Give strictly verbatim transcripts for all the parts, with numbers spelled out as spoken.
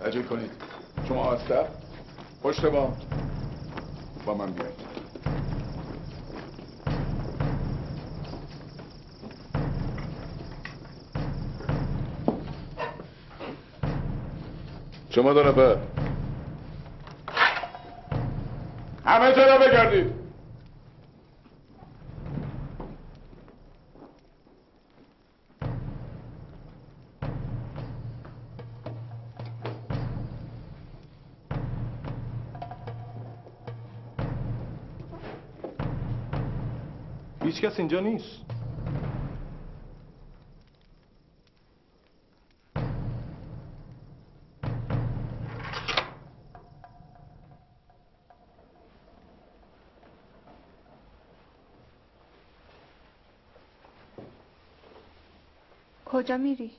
عجل کنید. شما آستر پشت با با من بیایید. شما دو نفر همه جا را بگردید. هیچ کس اینجا نیست. کجا میری؟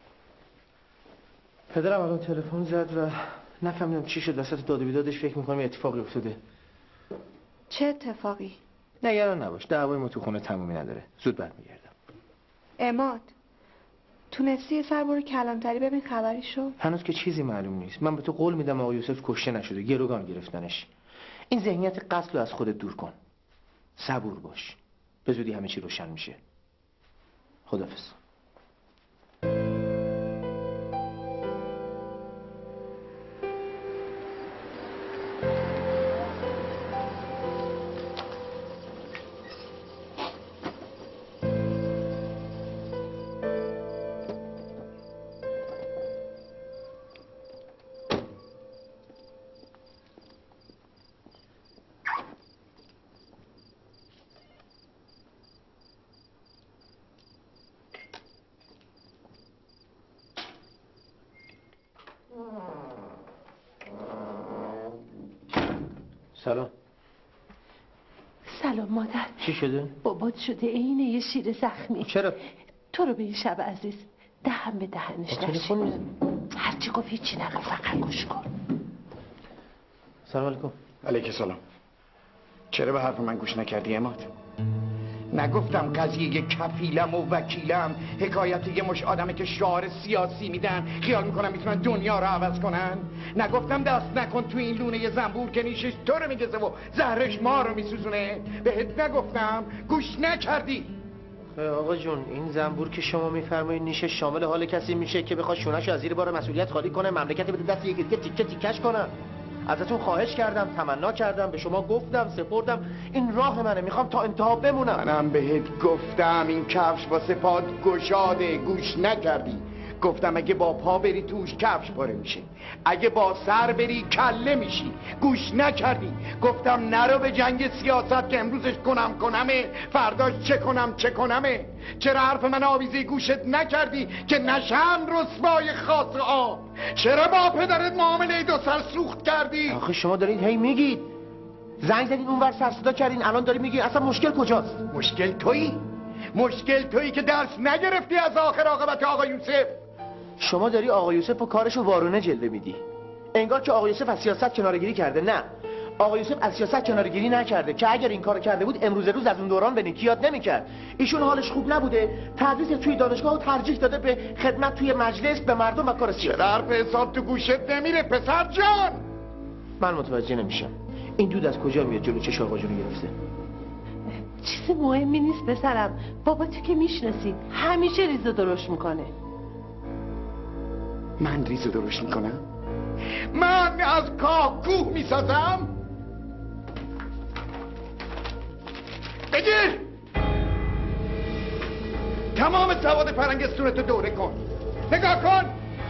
پدرم الان تلفن زد و نفهمیدم چی شد. وسط داد و بیدادش فکر میکنم یه اتفاقی افتاده. چه اتفاقی؟ نگران نباش، دعوای ما تو خونه تمومی نداره. زود برمیگردم. عماد تونستی یه سر برو کلانتری ببین خبری شو؟ هنوز که چیزی معلوم نیست. من به تو قول میدم آقا یوسف کشته نشده، گروگان گرفتنش. این ذهنیت قتل رو از خودت دور کن. صبور باش، به زودی همه چی روشن میشه. خداحافظ. سلام. سلام مادر. چی شده؟ بابات شده اینه یه شیر زخمی. چرا؟ تو رو به این شب عزیز دهن به دهنش نشه. تلفن میزنی؟ هرچی گفت هیچی نگو، فقط گوش کن. سلام علیکم. علیک سلام. چرا به حرف من گوش نکردی عماد؟ نگفتم قضیه کفیلم و وکیلم حکایت یه مش آدمه که شعار سیاسی میدن خیال میکنم میتونن دنیا رو عوض کنن؟ نگفتم دست نکن تو این لونه زنبور که نیشش تو رو میگزه و زهرش ما رو میسوزونه؟ بهت نگفتم؟ گوش نکردی. آقا جون این زنبور که شما میفرمایید نیشش شامل حال کسی میشه که بخواد شونه‌شو از زیر بار مسئولیت خالی کنه، مملکتی بده دست یکی دیگه تیکه تیکش کنن. ازتون خواهش کردم، تمنا کردم، به شما گفتم، سپردم. این راه منه، میخوام تا انتها بمونم. منم بهت گفتم این کفش واسه پات گشاده، گوش نکردی. گفتم اگه با پا بری توش کفش پاره میشه، اگه با سر بری کله میشی. گوش نکردی. گفتم نرو به جنگ سیاست که امروزش کنم کنمه، فرداش چه کنم چه کنمه. چرا حرف من آویزه گوشت نکردی که نشم رسوای خاص آب؟ چرا با پدرت معامله دو سر سوخت کردی؟ آخه شما دارید هی میگید، زنگ زدین اونور سر صدا کردین، الان داری میگی اصلا مشکل کجاست؟ مشکل تویی؟ مشکل تویی که درس نگرفتی از آخر عاقبت آقا یوسف. شما داری آقا یوسف و کارشو وارونه جلوه میدی، انگار که آقا یوسف از سیاست کنارگیری کرده. نه، آقا یوسف از سیاست کنارگیری نکرده، که اگر این کارو کرده بود امروز روز از اون دوران به نیکی یاد نمیکرد. ایشون حالش خوب نبوده، تدریس توی دانشگاه و ترجیح داده به خدمت توی مجلس به مردم و کار سیاسی. چرا حرف حساب تو گوشت نمیره پسر جان؟ من متوجه نمیشم این دود از کجا میاد جلو چش آقا جون گرفته. چیز مهمی نیست پسرم، بابا تو که میشناسی همیشه ریز و درشت میکنه. من ریز و درشت میکنم؟ من از کاه کوه میسازم؟ بگیر تمام سواد فرنگستونتو دوره کن، نگاه کن.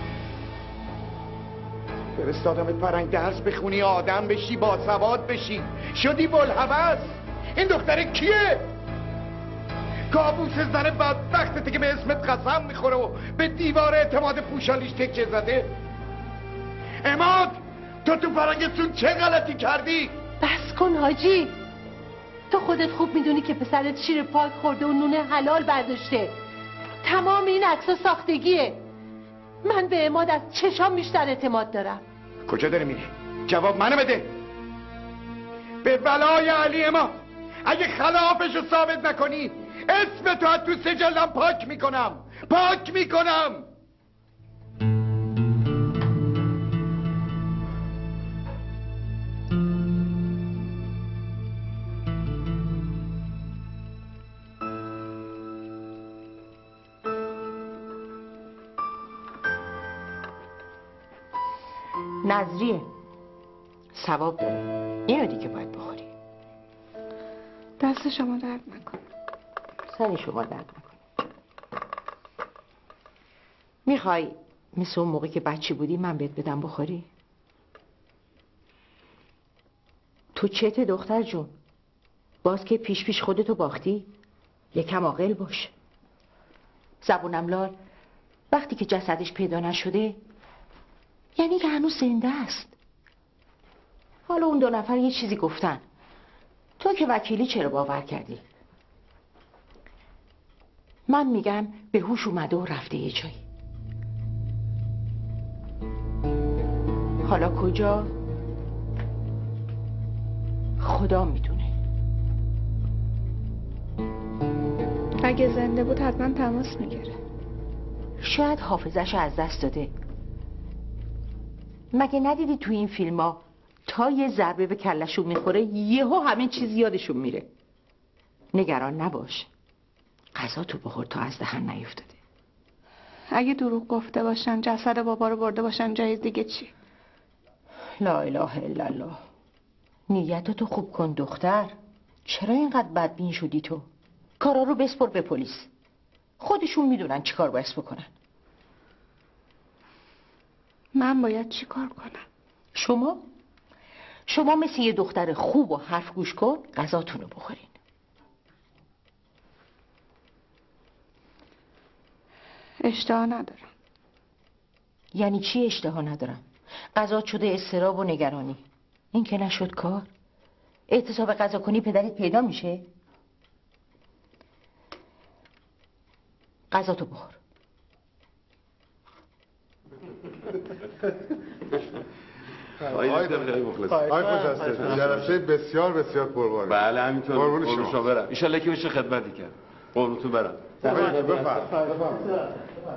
فرستادمت فرنگ درس بخونی، آدم بشی، با سواد بشی، شدی بلحوث. این دختره کیه؟ کابوس زن بدبختته که به اسمت قسم میخوره و به دیوار اعتماد پوشالیش تکیه زده. عماد تو تو فرنگستون چه غلطی کردی؟ بس کن حاجی، تو خودت خوب میدونی که پسرت شیر پاک خورده و نون حلال برداشته. تمام این عکس‌ها ساختگیه. من به عماد از چشام بیشتر اعتماد دارم. کجا داری میری؟ جواب منو بده. به بلای علی عماد اگه خلافش رو ثابت نکنی اسم تو از تو سجلم پاک میکنم، پاک میکنم. نظریه، ثواب داره. اینو دیگه باید بخوری. دست شما درد نکنه. سر شما درد نکنه. میخوای مثل اون موقع که بچه بودی من بهت بدم بخوری؟ تو چته دختر جون؟ باز که پیش پیش خودتو باختی؟ یکم عاقل باش. زبونم لال وقتی که جسدش پیدا نشده یعنی که هنوز زنده است. حالا اون دو نفر یه چیزی گفتن، تو که وکیلی چرا باور کردی؟ من میگم به هوش اومده و رفته یه جایی. حالا کجا؟ خدا میدونه. اگه زنده بود حتما تماس میگیره. شاید حافظش از دست داده. مگه ندیدی تو این فیلم ها تا یه ضربه به کلشون میخوره یهو همه چیز یادشون میره. نگران نباش، غذا تو بخور تا از دهن نیفتاده. اگه دروغ گفته باشن جسد بابا رو برده باشن جای دیگه چی؟ لا اله الا الله. نیتتو خوب کن دختر. چرا اینقدر بدبین شدی تو؟ کارا رو بسپر به پلیس، خودشون میدونن چی کار باید بکنن. من باید چی کار کنم؟ شما؟ شما مثل یه دختر خوب و حرف گوش کن، غذاتونو بخورین. اشتها ندارم. یعنی چی اشتها ندارم؟ غذا شده اضطراب و نگرانی. این که نشد کار. اعتصاب غذا کنی پدرت پیدا میشه؟ غذا تو بخور. آقای خوشسته جلسه بسیار بسیار پرباری. بله همینطور. قربون شما برم. ان شاءالله که بشه خدمتی کرد. قربونتون برم. بفرمایید.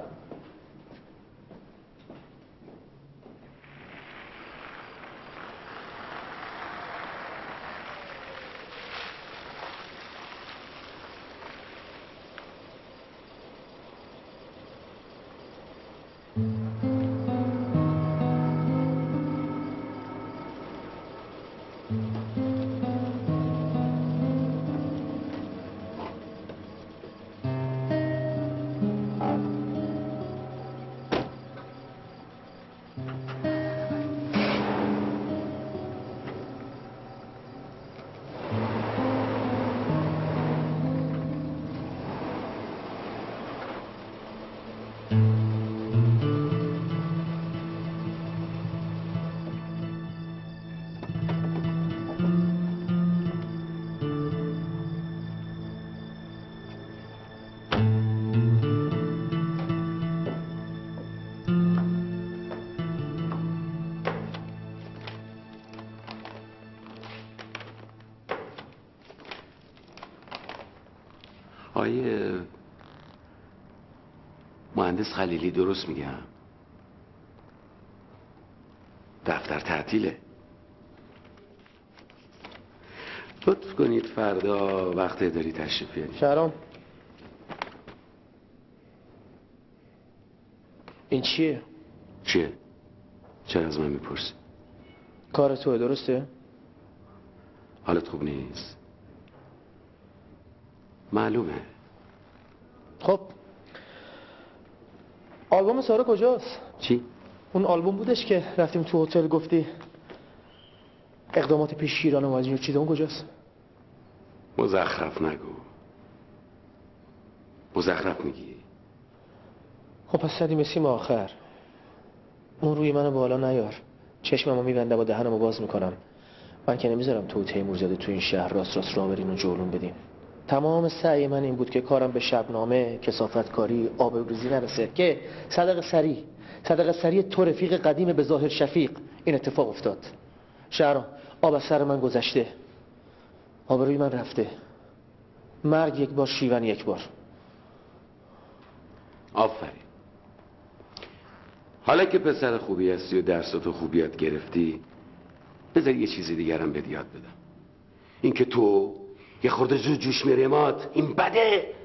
آقای مهندس خلیلی درست میگم؟ دفتر تعطیله. لطف کنید فردا وقت اداری تشریف بیارید. شهرام این چیه؟ چیه؟ چرا از من میپرسی؟ کار توه درسته؟ حالت خوب نیست؟ معلومه. خب آلبوم سارا کجاست؟ چی؟ اون آلبوم بودش که رفتیم تو هتل گفتی اقدامات پیش شیران و از اینو چیزا، اون کجاست؟ مزخرف نگو. مزخرف میگی؟ خب پس صدی مسیم آخر اون روی منو بالا نیار. چشممو میبنده با دهنمو باز میکنم. من که نمیذارم تو تیمورزاده تو این شهر راست راست راه برین و جلوم بدیم. تمام سعی من این بود که کارم به شبنامه، کثافتکاری، آبروریزی نرسه که صدق سری صدق سری تو رفیق قدیم به ظاهر شفیق این اتفاق افتاد. شهرام آب از سر من گذشته، آبروی من رفته. مرگ یک بار، شیون یک بار. آفرین. حالا که پسر خوبی هستی و درساتو خوب یاد گرفتی، بذار یه چیزی دیگرم بهت یاد بدم. این که تو یه خورده زود جوش میره مات، این بده.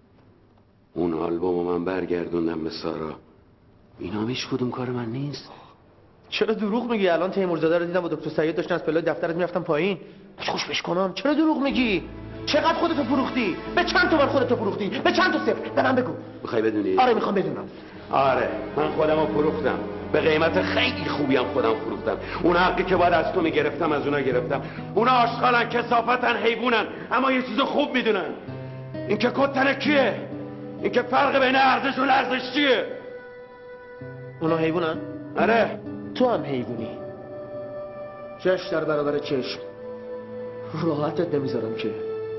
اون آلبومو من برگردوندم به سارا. اینا هیچ کدوم کار من نیست. چرا دروغ میگی؟ الان تیمورزاده رو دیدم با دکتر سعید داشتن از پلای دفترت میرفتن پایین. خوش بش کنم. چرا دروغ میگی؟ چقدر خودتو فروختی؟ به چند تومن خودتو فروختی؟ به چند تا صفر؟ به من بگو. میخوای بدونی؟ آره میخوام بدونم. آره من خودم رو فروختم، به قیمت خیلی خوبی هم خودم فروختم. اون حقی که باید از تو میگرفتم از اونا گرفتم. اونا آشغالن، کثافتن، حیوانن، اما یه چیز خوب میدونن. این که کتن کیه؟ این که فرق بین ارزش و لرزش چیه؟ اونا حیوانن؟ آره. تو هم حیوانی. چش در برابر چشم. راحتت نمیذارم که.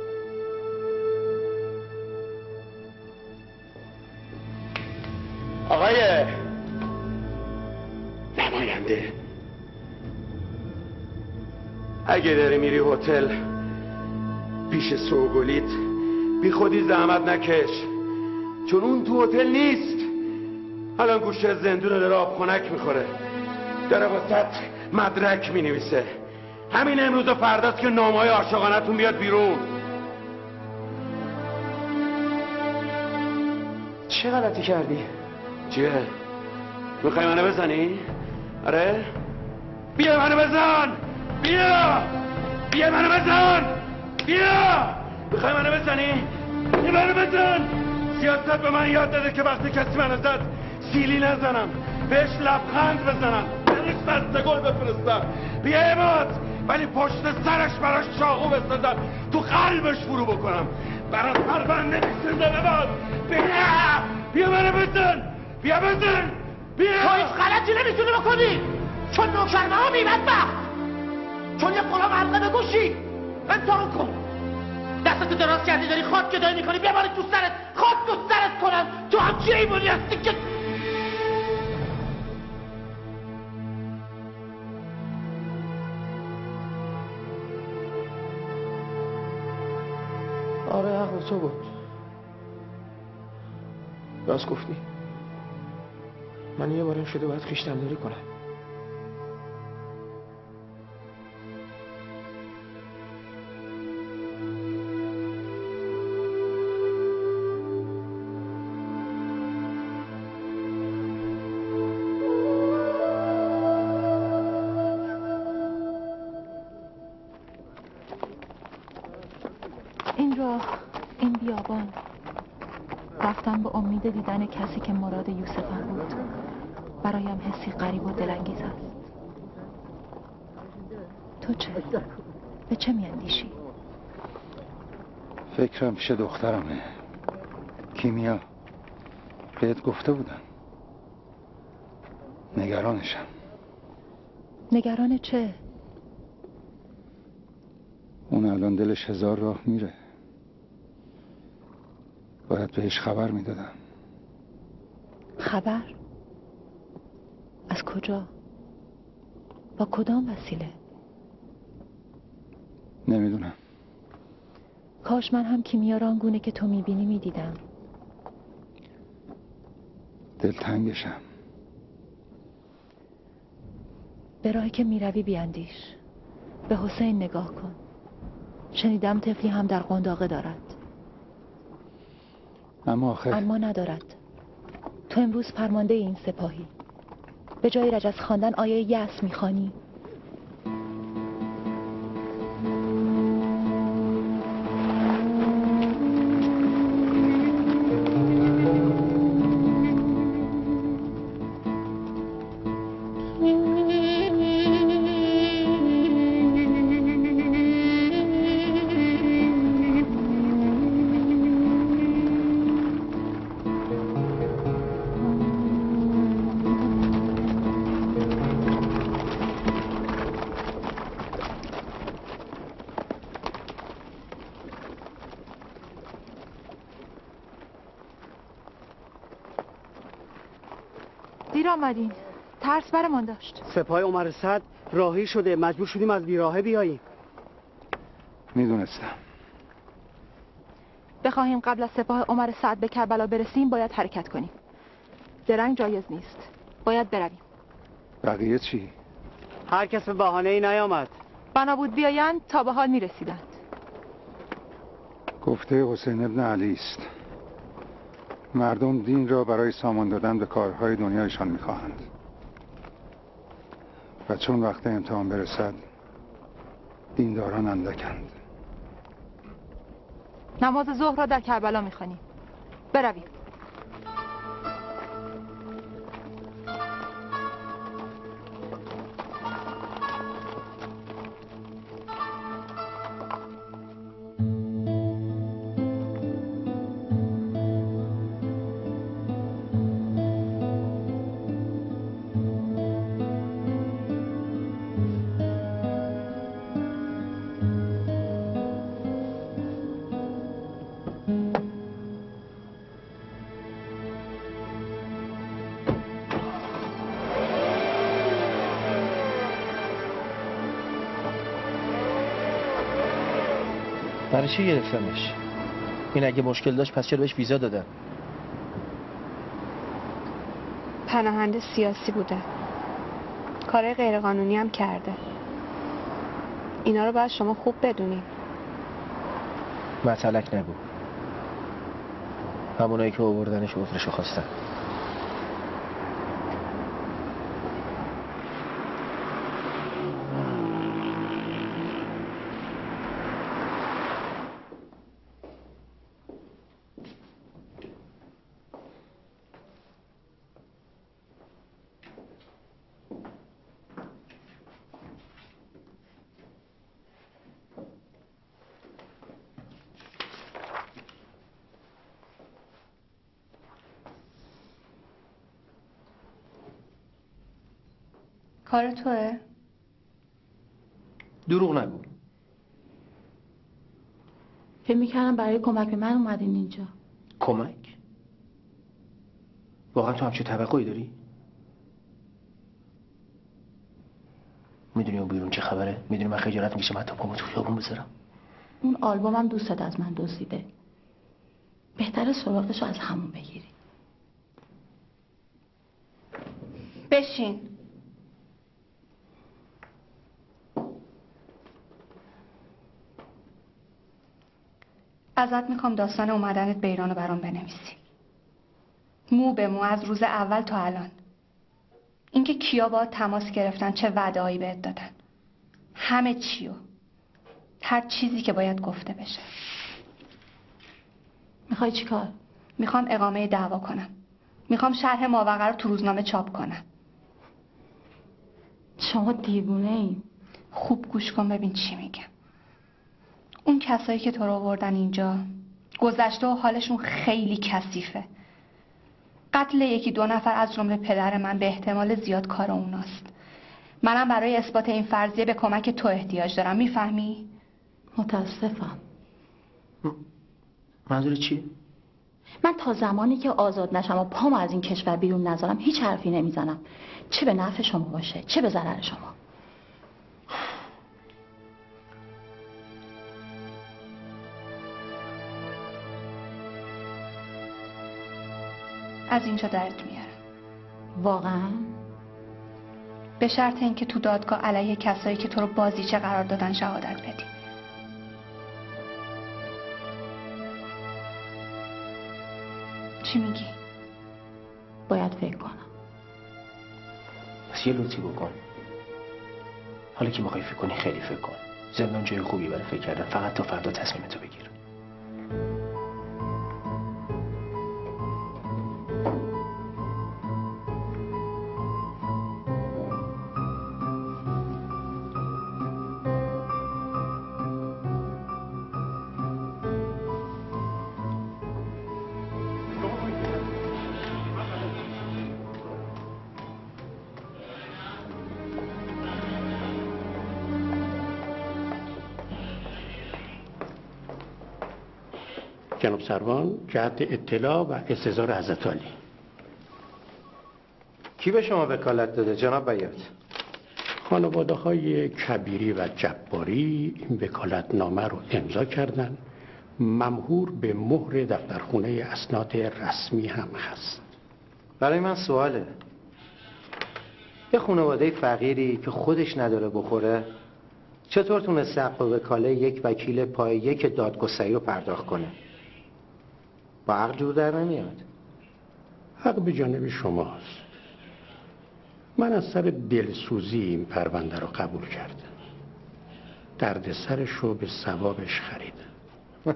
آقای نماینده، اگه داری میری هتل پیش سوگلیت بی خودی زحمت نکش، چون اون تو هتل نیست. الان گوشه زندون داره آب خنک میخوره، داره واسه مدرک مینویسه. همین امروز و فرداست که نامه‌های عاشقانه‌تون بیاد بیرون. چه غلطی کردی؟ چیه؟ میخوای منو بزنی؟ آره؟ بیا منو بزن! بیا! بیا منو بزن! بیا! میخوای منو بزنی؟ بیا منو بزن! سیاست به من یاد داده که وقتی کسی منو زد سیلی نزنم، بهش لبخند بزنم، بهش بسته گل بفرستم. بیا عماد، ولی پشت سرش براش چاقو بسازم، تو قلبش فرو بکنم، برات پرونده بسنده بباد. بیا! بیا منو بزن! بیا بزن! بیا! تو هیچ غلطی نمیتونی بکنی، چون نوکرمه ها بی‌بدبخت، چون یه غلام حلقه به گوشی. امتحان کن، دستتو دراز کردی داری خاک گدایی میکنی، بیا باری تو سرت، خاک تو سرت کنم. تو همچی ایمونی هستی که آره حق تو بود، راست گفتی. من یه بارم شده باید خویشتن‌داری کنم. این راه، این بیابان، رفتم به امید دیدن کسی که مراد یوسفم بود. برایم حسی غریب و دلانگیز است. تو چه؟ به چه میاندیشی؟ فکرم پیش دخترمه، کیمیا. بهت گفته بودم نگرانشم. نگران چه؟ اون الان دلش هزار راه میره، باید بهش خبر میدادم. خبر؟ از کجا؟ با کدام وسیله؟ نمیدونم. کاش من هم کیمیا را آنگونه که تو میبینی میدیدم. دلتنگشم. به راهی که میروی بیاندیش. به حسین نگاه کن. شنیدم طفلی هم در قنداقه دارد. اما آخه اما ندارد. تو امروز فرمانده این سپاهی، به جای رجز خواندن آیه یأس میخوانی. دیر آمدین. ترس برمان داشت. سپاه عمر سعد راهی شده، مجبور شدیم از بیراهه بیاییم. میدونستم. بخواهیم قبل از سپاه عمر سعد به کربلا برسیم باید حرکت کنیم. درنگ جایز نیست. باید برویم. بقیه چی؟ هر کس به بهانه ای نیامد. بنا بود بیایند تا به حال میرسیدند. گفته حسین ابن علی است. مردم دین را برای سامان دادن به کارهای دنیایشان میخواهند. و چون وقت امتحان برسد دینداران اندکند. نماز ظهر را در کربلا میخوانیم. برویم. برای چی گرفتمش؟ این اگه مشکل داشت پس چرا بهش ویزا دادن؟ پناهنده سیاسی بوده، کارهای غیرقانونی هم کرده. اینا رو باید شما خوب بدونین. مطلق نگو. همونایی که آوردنش عذرشو خواستن. کار توه؟ دروغ نگو. فکر می‌کردم برای کمک به من اومدین اینجا. کمک؟ واقعا تو همچین توقعی داری؟ میدونی اون بیرون چه خبره؟ میدونی من خجالت میکشم حتی پامو تو خیابون بذارم؟ اون آلبومم دوستت از من دزدیده. بهتره سراغشو از همون بگیری. بشین. ازت میخوام داستان اومدنت به ایران رو برام بنویسی. مو به مو از روز اول تا الان. اینکه کیا باهات تماس گرفتن، چه وعده‌هایی بهت دادن. همه چیو. هر چیزی که باید گفته بشه. میخوای چی کار؟ میخوام اقامه دعوا کنم. میخوام شرح ماوقع رو تو روزنامه چاپ کنم. شما دیوونه این. خوب گوش کن ببین چی میگم. اون کسایی که تو رو آوردن اینجا گذشته و حالشون خیلی کثیفه. قتل یکی دو نفر از جمله پدر من به احتمال زیاد کار اوناست. منم برای اثبات این فرضیه به کمک تو احتیاج دارم. میفهمی؟ متاسفم. منظور چی؟ من تا زمانی که آزاد نشم و پامو از این کشور بیرون نذارم هیچ حرفی نمیزنم. چه به نفع شما باشه چه به ضرر شما. از اینجا درت میارم. واقعا؟ به شرط اینکه تو دادگاه علیه کسایی که تو رو بازیچه قرار دادن شهادت بدی. چی میگی؟ باید فکر کنم. پس یه لطفی بکن. حالا که میخوای فکر کنی خیلی فکر کن. زندان جای خوبی برای فکر کردن. فقط تا فردا تصمیمتو بگیر. جناب سروان جهت اطلاع و استحضار حضرت عالی. کی به شما وکالت داده جناب بیات؟ خانواده های کبیری و جباری این وکالت نامه رو امضا کردن، ممهور به مهر دفترخونه اسناد رسمی هم هست. برای من سواله، یه خانواده فقیری که خودش نداره بخوره چطور تونسته حق وکاله یک وکیل پای یک دادگستری رو پرداخت کنه؟ با عقل جور در نمیاد. حق به جانب شماست. من از سر دلسوزی این پرونده رو قبول کردم. درد سرش رو به ثوابش خریدم.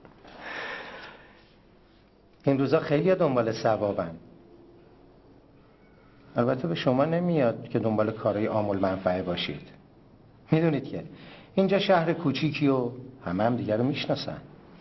این روزا خیلی دنبال ثوابن. البته به شما نمیاد که دنبال کارهای عامل منفعه باشید. میدونید که اینجا شهر کوچیکی و همه هم دیگر رو میشناسن.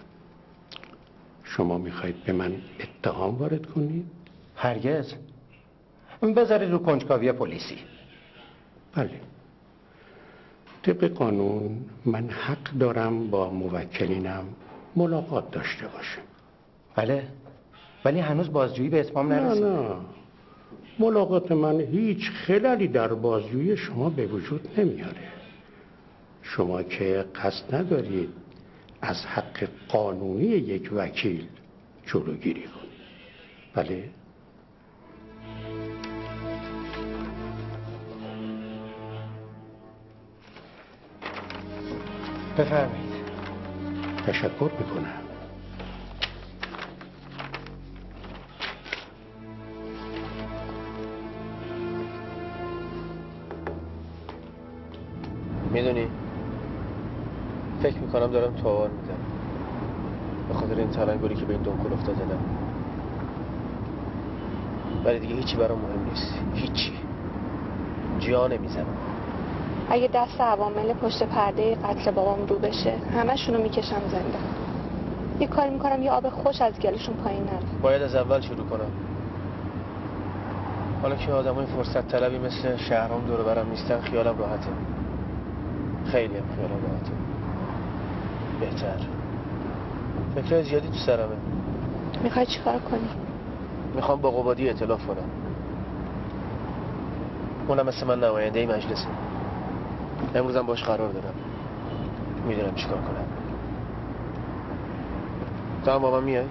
شما میخواید به من اتهام وارد کنید؟ هرگز. بذارید رو کنجکاوی پلیسی. بله. طبق قانون من حق دارم با موکلینم ملاقات داشته باشم. بله. ولی هنوز بازجویی به اتمام نرسیده. نه نه. ملاقات من هیچ خللی در بازجویی شما به وجود نمیاره. شما که قصد ندارید از حق قانونی یک وکیل جلوگیری کنید. بله؟ بفرمایید. تشکر میکنم. میدونی فکر میکنم دارم تاوان میدم به خاطر این تلنگری که به این دنکل افتاده. نه ولی دیگه هیچی برام مهم نیست. هیچی. جا نمیزنم. اگه دست عوامل پشت پرده قتل بابام رو بشه همشونو میکشم زنده. یه کاری میکنم یه آب خوش از گلشون پایین نره. باید از اول شروع کنم. حالا که آدمای فرصت طلبی مثل شهرام دور برم نیستن خیالم راحته. خیلی هم خیالم راحته. بهتر. فکرهای زیادی تو سرمه. میخوای چیکار کنی؟ میخوام با قبادی ائتلاف کنم. اونم مثل من نماینده مجلسه. امروزم باش قرار دارم. میدونم چیکار کنم. تو هم با من میای؟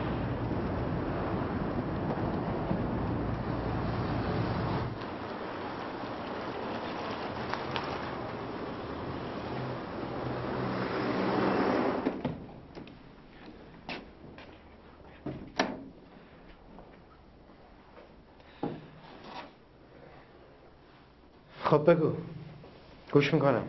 خب بگو. گوش میکنم.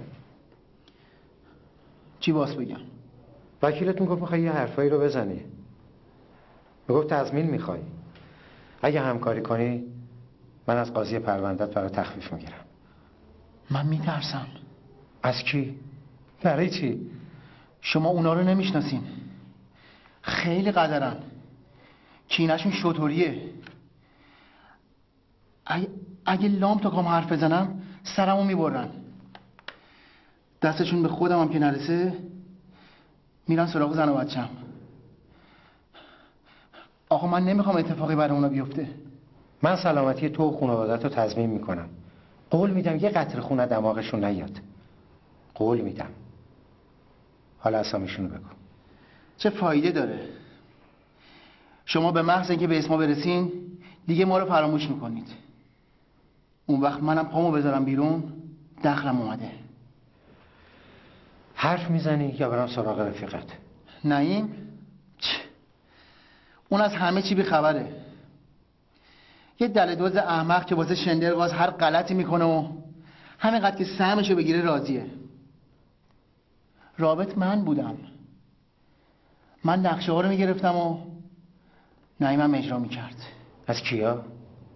چی باس بگم؟ وکیلتون گفت میخوای یه حرفایی رو بزنی. میگفت تضمین میخوای. اگه همکاری کنی من از قاضی پروندت برای تخفیف میگیرم. من میترسم. از کی؟ برای چی؟ شما اونا رو نمیشناسین. خیلی قدرن. کینشون شطوریه. اگه, اگه لام تا کام حرف بزنم سرمو میبرن. دستشون به خودم هم که نرسه میرن سراغ زن و بچم. آقا من نمیخوام اتفاقی برای اونا بیفته. من سلامتی تو و خانوادت رو تضمین میکنم. قول میدم یه قطره خون دماغشون نیاد. قول میدم. حالا اسامیشونو بگو. چه فایده داره؟ شما به محض اینکه به اسما برسین دیگه ما رو فراموش میکنید. اون وقت منم پامو بذارم بیرون دخلم اومده. حرف میزنی یا برام سراغ رفیقت؟ نعیم؟ چه؟ اون از همه چی بیخبره. یه دلدوز احمق که واسه شندرغاز هر غلطی میکنه و همینقدر که سهمشو بگیره راضیه. رابط من بودم. من نقشه ها رو میگرفتم و نعیمم اجرا میکرد. از کیا؟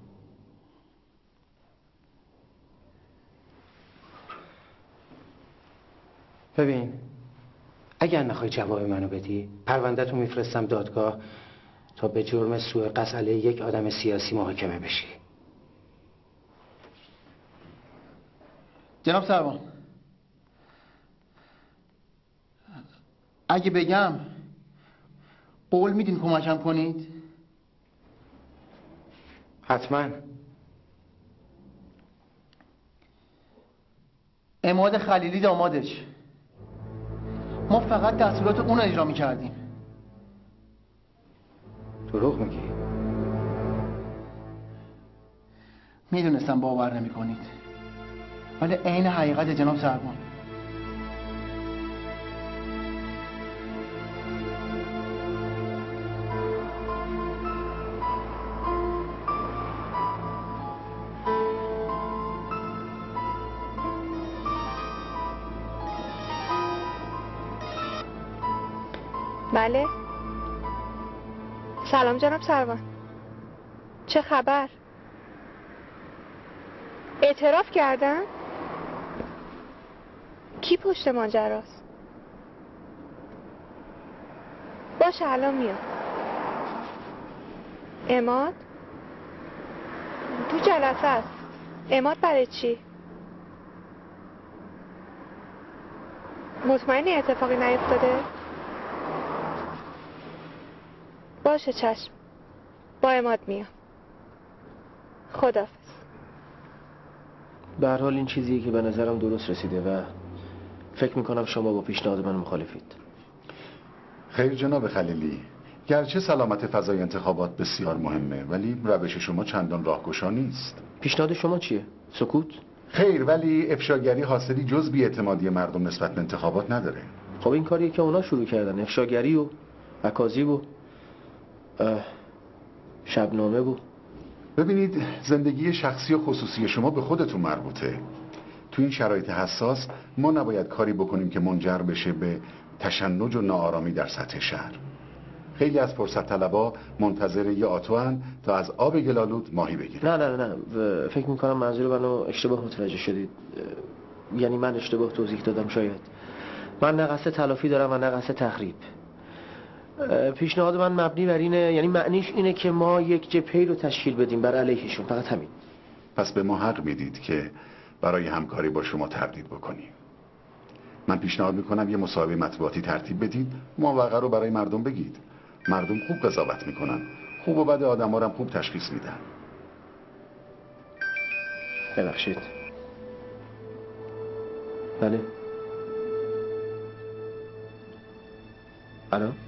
ببین اگر نخوای جواب منو بدی پرونده‌تو میفرستم دادگاه تا به جرم سوء قصد علیه یک آدم سیاسی محاکمه بشی. جناب سروان اگه بگم قول میدین کمکم کنید؟ حتما. عماد خلیلی دامادش. ما فقط دستورات اون اجرا میکردیم. دروغ میگی؟ میدونستم باور نمی کنید ولی عین حقیقت جناب سروان. بله. سلام جناب سروان. چه خبر؟ اعتراف کردن؟ کی پشت ماجراست؟ باشه الان میام. عماد؟ تو جلسه است. عماد برای چی؟ مطمئنی اتفاقی نیفتاده؟ باشه چشم. با عماد میام. خداحافظ. به هر حال این چیزیه که به نظرم درست رسیده و فکر میکنم شما با پیشنهاد من مخالفید. خیر جناب خلیلی، گرچه سلامت فضای انتخابات بسیار مهمه ولی روش شما چندان راهگشا نیست. پیشنهاد شما چیه؟ سکوت؟ خیر، ولی افشاگری حاصلی جز بی‌اعتمادی مردم نسبت به انتخابات نداره. خب این کاریه که اونا شروع کردن، افشاگری و اکاذیب و شبنامه بود. ببینید، زندگی شخصی و خصوصی شما به خودتون مربوطه. تو این شرایط حساس ما نباید کاری بکنیم که منجر بشه به تشنج و ناآرامی در سطح شهر. خیلی از فرصت طلبا منتظر یه آتوان تا از آب گلالود ماهی بگیرن. نه نه نه نه فکر میکنم منظور منو اشتباه متوجه شدید. یعنی من اشتباه توضیح دادم شاید. من نه قصد تلافی دارم و نه قصد تخریب. پیشنهاد من مبنی بر اینه، یعنی معنیش اینه که ما یک جبهه‌ای رو تشکیل بدیم بر علیهشون، فقط همین. پس به ما حق میدید که برای همکاری با شما تردید بکنیم. من پیشنهاد میکنم یه مصاحبه مطبوعاتی ترتیب بدید، مواقع رو برای مردم بگید. مردم خوب قضاوت میکنن، خوب و بد آدم‌ها رو هم خوب تشخیص میدن. ببخشید. بله. الو.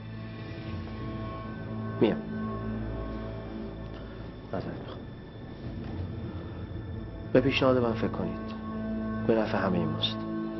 میام. معذرت میخوام. به پیشنهاد من فکر کنید. به نفع همه ماست.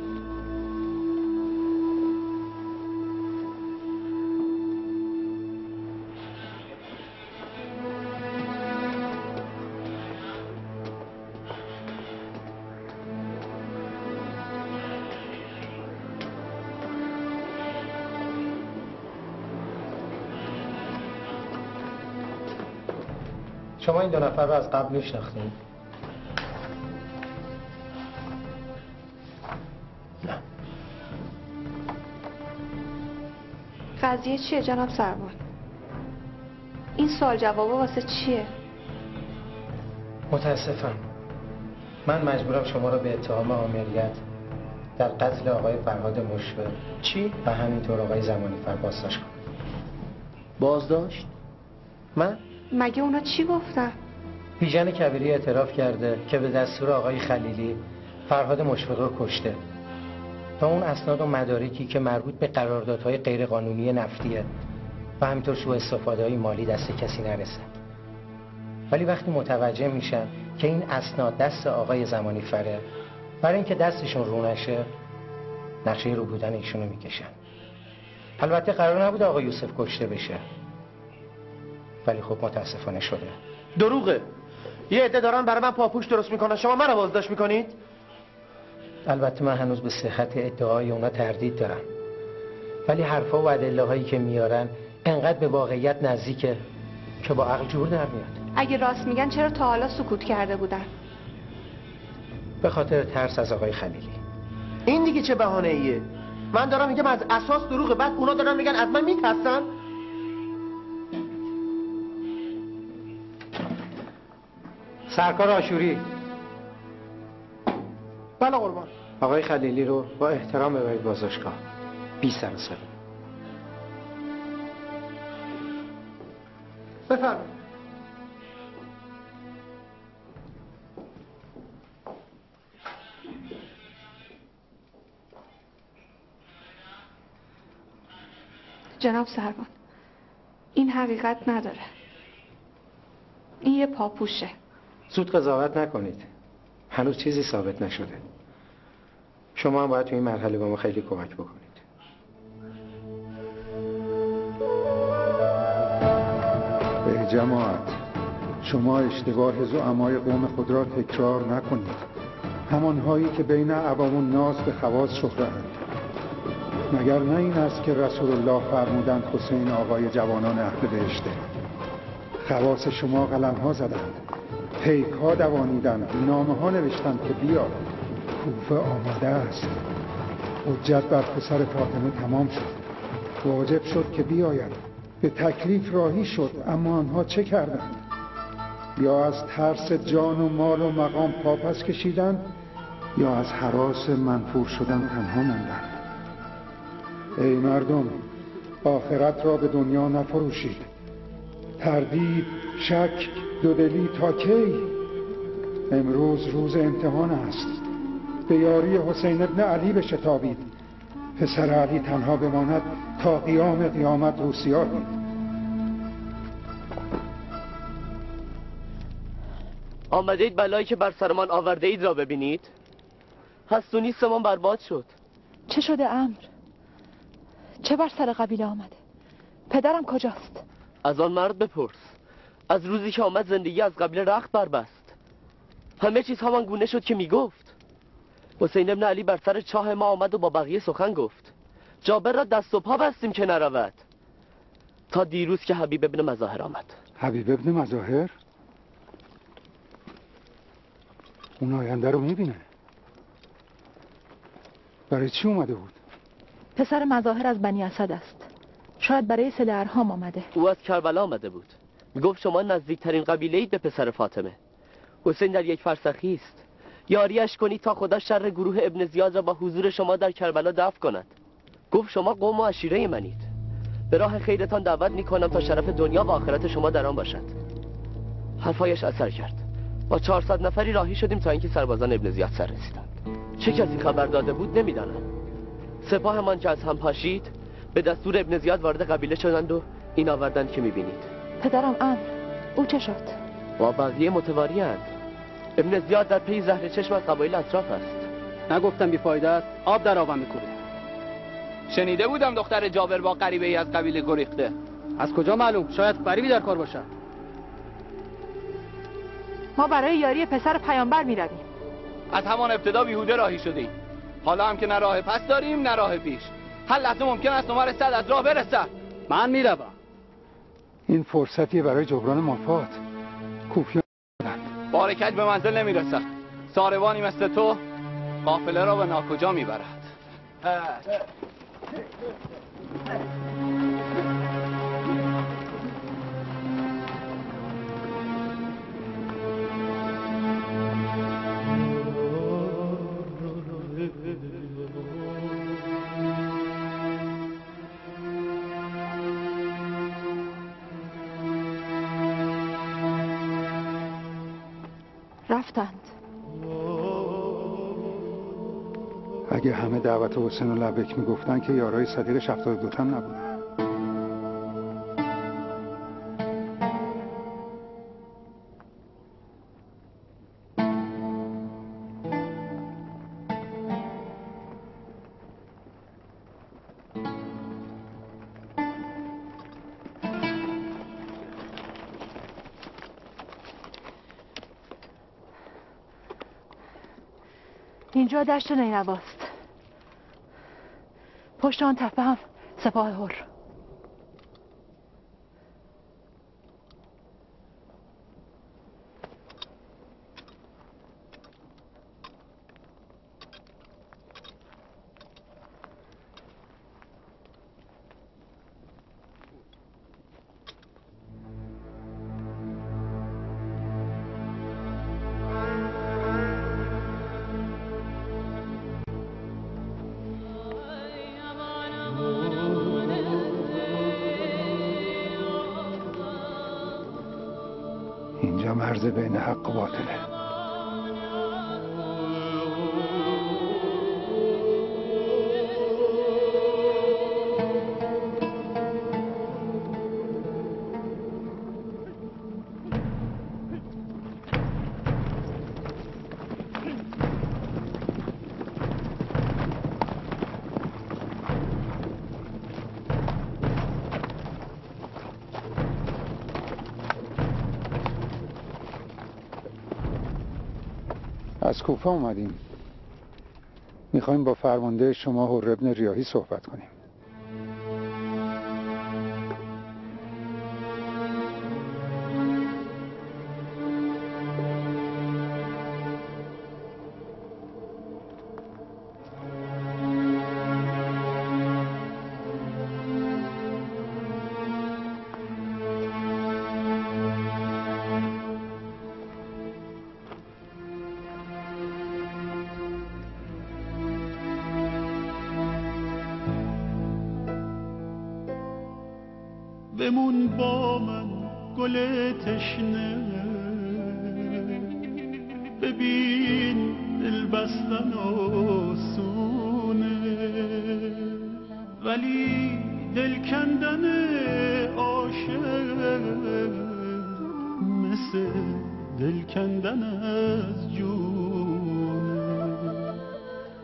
شما این دو نفر رو از قبل میشناختین؟ نه. قضیه چیه جناب سروان؟ این سوال جوابا واسه چیه؟ متاسفم. من مجبورم شما رو به اتهام آمریت در قتل آقای فرهاد مشفق چی؟ و همینطور آقای زمانی فر بازداشت کنم. بازداشت؟ من؟ مگه اونا چی گفتن؟ بیژن کبیری اعتراف کرده که به دستور آقای خلیلی فرهاد مشفق رو کشته تا اون اسناد و مدارکی که مربوط به قراردادهای غیرقانونی نفتیه و همینطور سوء استفاده های مالی دست کسی نرسه. ولی وقتی متوجه میشن که این اسناد دست آقای زمانی فره، برای اینکه دستشون رو نشه نقشه رو بودن ایشونو میکشن. البته قرار نبود آقای یوسف کشته بشه، ولی خب متاسفانه شده. دروغه. یه عده دارن برای من پاپوش درست میکنن، شما منو بازداشت میکنید؟ البته من هنوز به صحت ادعای اونا تردید دارم، ولی حرفا و ادله هایی که میارن انقدر به واقعیت نزدیکه که با عقل جور در میاد. اگه راست میگن چرا تا حالا سکوت کرده بودن؟ به خاطر ترس از آقای خلیلی. این دیگه چه بهانه ایه؟ من دارم میگم از اساس دروغه، بعد اونا دارن میگن از من میترسن. سرکار آشوری. بله قربان. آقای خلیلی رو با احترام ببرید بازداشتگاه. بی سر و صدا. بفرمایید. جناب سروان، این حقیقت نداره. این یه پاپوشه. زود قضاوت نکنید. هنوز چیزی ثابت نشده. شما هم باید تو این مرحله با ما خیلی کمک بکنید. به جماعت، شما اشتباه زعمای قوم خود را تکرار نکنید. همانهایی که بین عوام الناس به خواص شهره‌اند. مگر نه این است که رسول الله فرمودند حسین آقای جوانان اهل بهشته؟ خواص شما قلم ها زدند، پیک ها دوانیدند، نامه ها نوشتند که بیا. کوفه آماده است، حجت بر پسر فاطمه تمام شد، واجب شد که بیاید. به تکلیف راهی شد، اما آنها چه کردند؟ یا از ترس جان و مال و مقام پاپس کشیدند، یا از هراس منفور شدن تنها ماندند. ای مردم، آخرت را به دنیا نفروشید. تردید، شک، دودلی تا کی؟ امروز روز امتحان است. به یاری حسین ابن علی بشتابید. پسر علی تنها بماند تا قیام قیامت روسیاهید. آمدید بلایی که بر سرمان آورده اید را ببینید؟ هست و نیستمان برباد شد. چه شده امر؟ چه بر سر قبیله آمده؟ پدرم کجاست؟ از آن مرد بپرس. از روزی که آمد زندگی از قبیله رخت بربست. همه چیز همان گونه شد که میگفت. حسین ابن علی بر سر چاه ما آمد و با بقیه سخن گفت. جابر را دست و پا بستیم که نرود، تا دیروز که حبیب ابن مظاهر آمد. حبیب ابن مظاهر؟ اون آینده رو میبینه. برای چی اومده بود؟ پسر مظاهر از بنی اسد است. شاید برای صله ارحام آمده. او از کربلا آمده بود. میگفت شما نزدیکترین قبیله اید به پسر فاطمه. حسین در یک فرسخی است. یاریش کنید تا خدا شر گروه ابن زیاد را با حضور شما در کربلا دفع کند. گفت شما قوم و عشیره منید. به راه خیرتان دعوت میکنم تا شرف دنیا و آخرت شما در آن باشد. حرفایش اثر کرد. با چهارصد نفری راهی شدیم تا اینکه سربازان ابن زیاد سر رسیدند. چه کسی خبر داده بود نمیدانم. سپاهمان که از هم پاشید به دستور ابن زیاد وارد قبیله شدند و این آوردند که میبینید. پدرم امر، او چه شد؟ با بقیه متواری اند. ابن زیاد در پی زهر چشم از قبایل اطراف است. نگفتم بیفایده است، آب در آبم میکنه. شنیده بودم دختر جابر با غریبه ای از قبیله گریخته. از کجا معلوم؟ شاید غریبی در کار باشد. ما برای یاری پسر پیامبر میرویم. از همان ابتدا بیهوده راهی شدیم. حالا هم که نه راه پس داریم نه راه پیش. هر لحظه ممکن است نمر صد از راه برسه. من میروم. این فرصتیه برای جبران مافات. کوفیان بارکت به منزل نمیرسد. ساروانی مثل تو قافله را به ناکجا میبرد. رفتند. اگه همه دعوت حسین و لبک میگفتن که یارای صدیقش هفتاد و دو تن نبودن. اینجا دشت نینواست. پشت آن تپه هم سپاه هر. اینجا مرز بین حق و باطله. از کوفه اومدیم. میخوایم با فرمانده شما حر ابن ریاحی صحبت کنیم. بمون با من گل تشنه، ببین دل بستن آسونه ولی دل کندن عاشق مثل دل کندن از جون.